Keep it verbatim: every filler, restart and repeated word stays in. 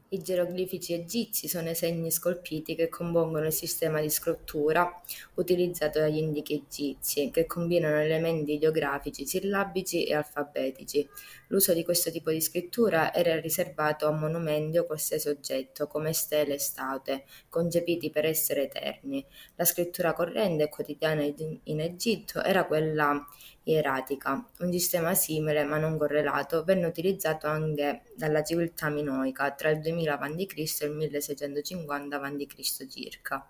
I geroglifici egizi sono i segni scolpiti che compongono il sistema di scrittura utilizzato dagli antichi egizi, che combinano elementi ideografici, sillabici e alfabetici. L'uso di questo tipo di scrittura era riservato a monumenti o qualsiasi oggetto, come stele e statue, concepiti per essere eterni. La scrittura corrente e quotidiana in in Egitto era quella ieratica. Un sistema simile, ma non correlato, venne utilizzato anche dalla civiltà minoica tra il duemila avanti Cristo e il milleseicentocinquanta avanti Cristo circa.